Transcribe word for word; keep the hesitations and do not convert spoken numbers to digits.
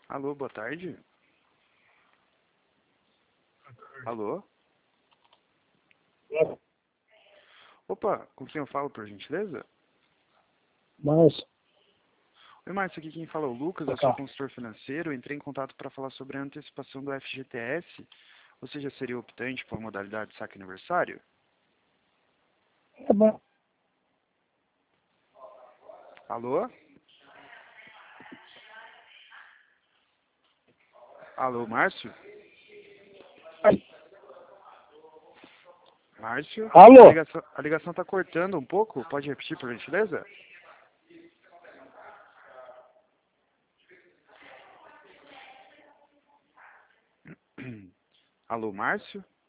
Alô, boa tarde. Alô? É, Opa, com quem eu falo, por gentileza? mas, Oi, Márcio, aqui quem fala é o Lucas, pra eu sou cá. consultor financeiro. Eu entrei em contato para falar sobre a antecipação do F G T S. Ou seja, seria optante por modalidade de saque aniversário? É bom. Alô? Alô, Márcio? Márcio? A Alô? ligação, a ligação tá cortando um pouco, pode repetir, por gentileza? Alô, Márcio?